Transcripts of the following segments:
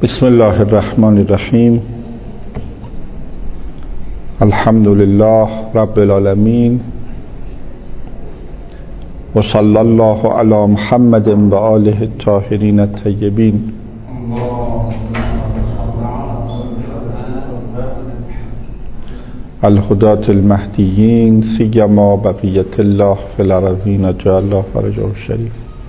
بسم الله الرحمن الرحیم. الحمد لله رب العالمین و صلی الله علی محمد و آله الطاهرین الطیبین. الهداة المهدیین سیما بقیت الله فی الارضین جعل الله فرجه الشریف.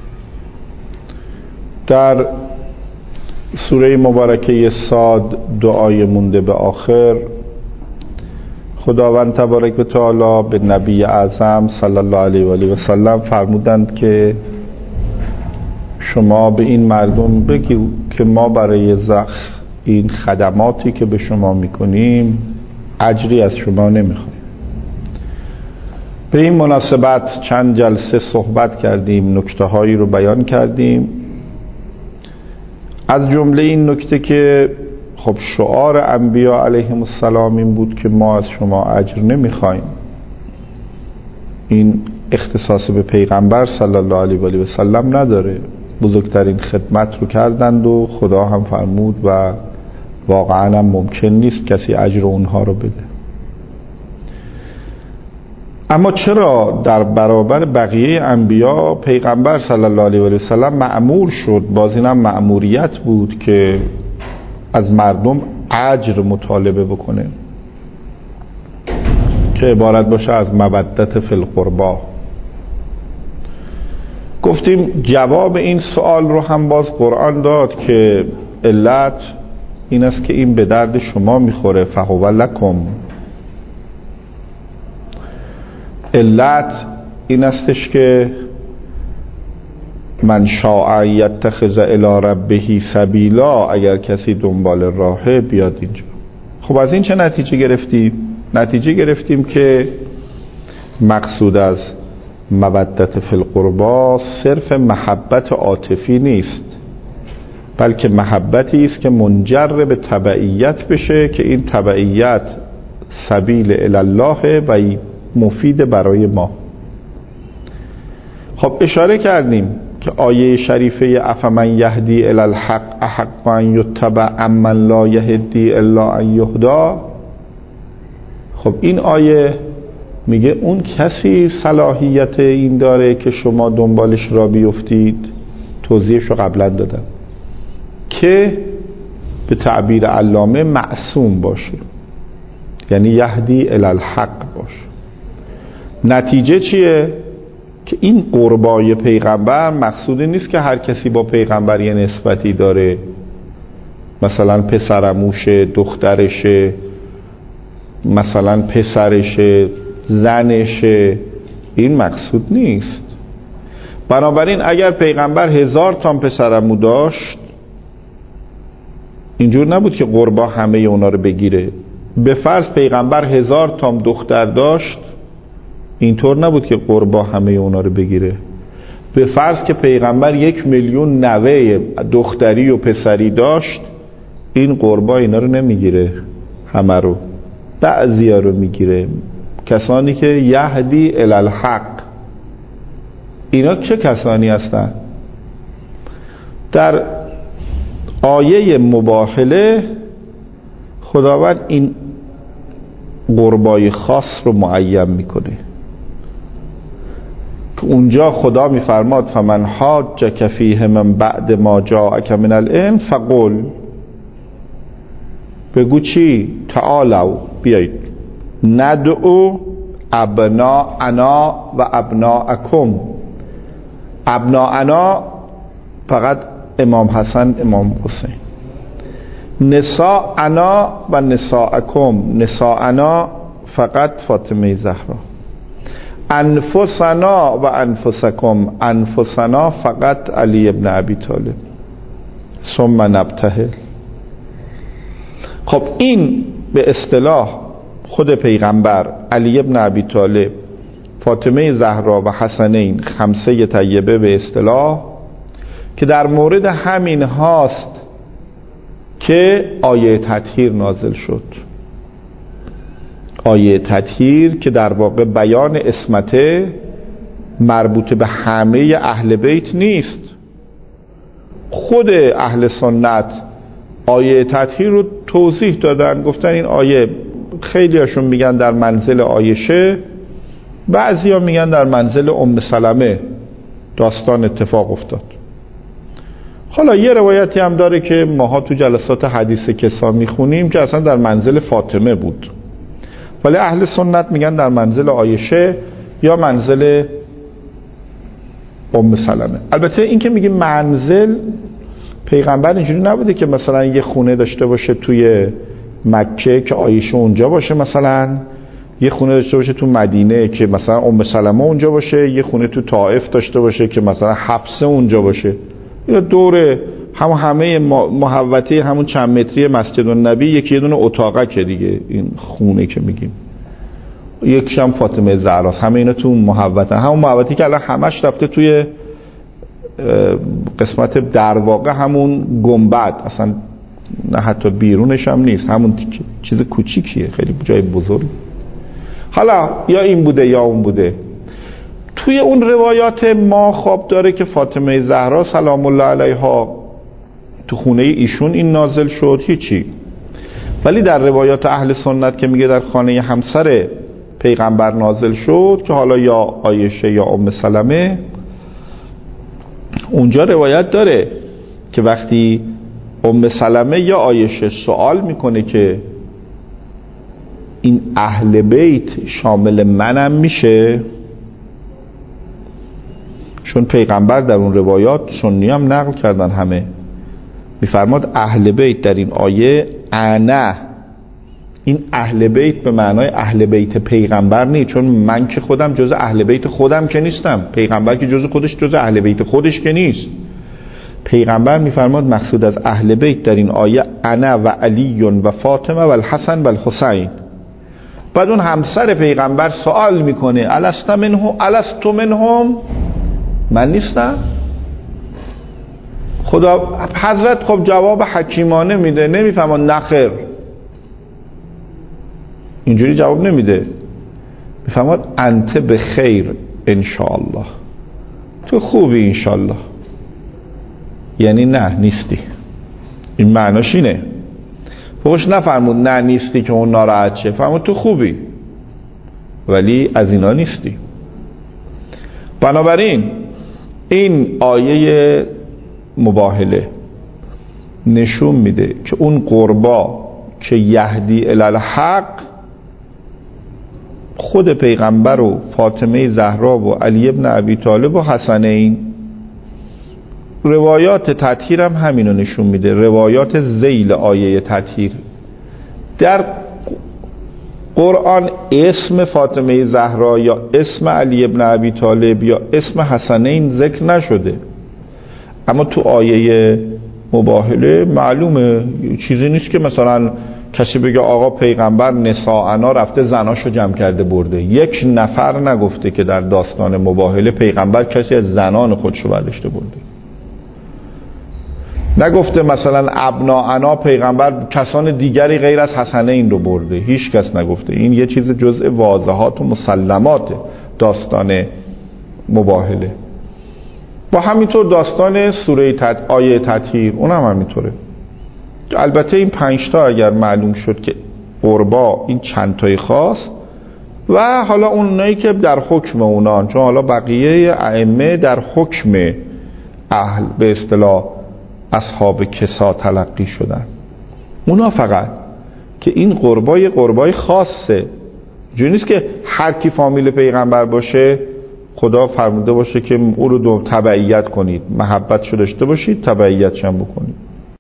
در سوره مبارکه صاد دعای مونده به آخر، خداوند تبارک و تعالی به نبی اعظم صلی الله علیه و آله و سلم فرمودند که شما به این مردم بگو که ما برای این خدماتی که به شما میکنیم اجری از شما نمیخوایم. به این مناسبت چند جلسه صحبت کردیم، نکته هایی رو بیان کردیم. از جمله این نکته که خب شعار انبیا علیهم السلام این بود که ما از شما اجر نمیخوایم. این اختصاص به پیغمبر صلی الله علیه و آله و سلم نداره. بزرگترین خدمت رو کردند و خدا هم فرمود و واقعا هم ممکن نیست کسی اجر اونها رو بده. اما چرا در برابر بقیه انبیا پیغمبر صلی الله علیه و سلم مأمور شد؟ باز اینم مأموریت بود که از مردم اجر مطالبه بکنه که عبارت باشه از مودت فی القربا. گفتیم جواب این سوال رو هم باز قرآن داد که علت این است که این به درد شما میخوره، فهو لکم. علت این استش که من شاء یتخذ الی ربه سبیلا، اگر کسی دنبال راهه بیاد اینجا. خب از این چه نتیجه گرفتیم؟ نتیجه گرفتیم که مقصود از مودت فی القربا صرف محبت عاطفی نیست، بلکه محبتی است که منجر به تبعیت بشه که این تبعیت سبیل الی الله و مفید برای ما. خب اشاره کردیم که آیه شریفه افمن یهدی الی الحق احق ان یتبع امن لا یهدی الا ان یهدا. خب این آیه میگه اون کسی صلاحیت این داره که شما دنبالش را بیفتید، توضیحش رو قبلا دادم، که به تعبیر علامه معصوم باشه، یعنی یهدی الی الحق باشه. نتیجه چیه؟ که این قربای پیغمبر مقصودی نیست که هر کسی با پیغمبر یه نسبتی داره، مثلا پسرموشه، دخترشه، مثلا پسرشه، زنشه. این مقصود نیست. بنابراین اگر پیغمبر 1000 تا پسرمو داشت، اینجور نبود که قربا همه اونا رو بگیره. به فرض پیغمبر 1000 تا دختر داشت، اینطور نبود که قربا همه اونا رو بگیره. به فرض که پیغمبر 1 میلیون نوه دختری و پسری داشت، این قربا اینا رو نمیگیره، همه رو، بعضیا رو میگیره. کسانی که یهدی الی الحق، اینا چه کسانی هستن؟ در آیه مباهله خداوند این قربای خاص رو معین میکنه که اونجا خدا میفرماد فمن حاجک فیه من بعد ما جاءک من العلم فقل، بگو چی؟ تعالوا، بیایید، ندعو ابناءنا و ابناءکم. ابناءنا فقط امام حسن، امام حسین. نساءنا و نساءکم، نساءنا فقط فاطمه زهرا. انفسنا و انفسکم، انفسنا فقط علی ابن ابی طالب. ثم نبتهل. خب این به اصطلاح خود پیغمبر، علی ابن ابی طالب، فاطمه زهرا و حسنین، خمسه طیبه به اصطلاح، که در مورد همین هاست که آیه تطهیر نازل شد. آیه تطهیر که در واقع بیان عصمته مربوط به همه اهل بیت نیست. خود اهل سنت آیه تطهیر رو توضیح دادن، گفتن این آیه خیلی هاشون میگن در منزل عایشه، بعضی ها میگن در منزل ام سلمه داستان اتفاق افتاد. حالا یه روایتی هم داره که ماها تو جلسات حدیث کسا میخونیم که اصلا در منزل فاطمه بود، ولی اهل سنت میگن در منزل عایشه یا منزل ام سلمه. البته این که میگه منزل، پیغمبر اینجوری نبوده که مثلا یه خونه داشته باشه توی مکه که عایشه اونجا باشه، مثلا یه خونه داشته باشه تو مدینه که مثلا ام سلمه اونجا باشه، یه خونه تو طائف داشته باشه که مثلا حفصه اونجا باشه. اینا دور همه محوطه همون چند متری مسجد النبی یکی یه دونه اتاقه که دیگه این خونه که میگیم، یکیش هم فاطمه زهراست. همه اینا تو محوطه، همون محوطه‌ای که الان همش رفته توی قسمت در واقع همون گنبد، اصلا نه حتی بیرونش هم نیست، همون چیز کوچیکیه، خیلی جای بزرگ. حالا یا این بوده یا اون بوده. توی اون روایات ما خواب داره که فاطمه زهرا سلام الله علیها تو خونه ایشون این نازل شد، هیچی. ولی در روایات اهل سنت که میگه در خانه همسر پیغمبر نازل شد، که حالا یا عایشه یا ام سلمه، اونجا روایت داره که وقتی ام سلمه یا عایشه سوال میکنه که این اهل بیت شامل منم میشه، چون پیغمبر در اون روایات سنی هم نقل کردن همه، میفرماد اهل بیت در این آیه انا، این اهل بیت به معنای اهل بیت پیغمبر نیست، چون من که خودم جز اهل بیت خودم که نیستم، پیغمبر که جز خودش جز اهل بیت خودش که نیست. پیغمبر میفرماد مقصود از اهل بیت در این آیه انا و علی و فاطمه و الحسن و الحسین. بعد اون همسر پیغمبر سوال میکنه الستو منهم، من نیستم؟ خدا حضرت خب جواب حکیمانه میده، نمیفهمه نخیر، اینجوری جواب نمیده، میفهمد انت به خیر انشاءالله، تو خوبی انشاءالله، یعنی نه نیستی. این معناش اینه. فوقش نفرمود نه نیستی که اون ناراحت شه، فرمود تو خوبی ولی از اینا نیستی. بنابراین این آیه مباهله نشون میده که اون قربا که یهدی الی الحق خود پیغمبر و فاطمه زهرا و علی ابن ابی طالب و حسنین. روایات تطهیر هم همینو نشون میده، روایات ذیل آیه تطهیر. در قرآن اسم فاطمه زهرا یا اسم علی ابن ابی طالب یا اسم حسنین ذکر نشده، اما تو آیه مباهله معلومه، چیزی نیست که مثلا کسی بگه آقا پیغمبر نساءنا رفته زناشو جمع کرده برده. یک نفر نگفته که در داستان مباهله پیغمبر کسی از زنان خودشو برداشته برده. نگفته مثلا ابناءنا پیغمبر کسان دیگری غیر از حسنین رو برده، هیچ کس نگفته. این یه چیز جزء واضحات و مسلمات داستان مباهله. با همینطور داستان سوره آیه تطهیر اونم همینطوره. البته این 5 تا اگر معلوم شد که قربا این چند تای خاص و حالا اونایی که در حکم اونان، چون حالا بقیه ائمه در حکم اهل به اصطلاح اصحاب کسا تلقی شدن، اونا فقط که این قربای خاصه، جوری نیست که هر کی فامیل پیغمبر باشه خدا فرموده باشه که او رو تبعیت کنید، محبت شو داشته باشید تبعیت شم بکنید.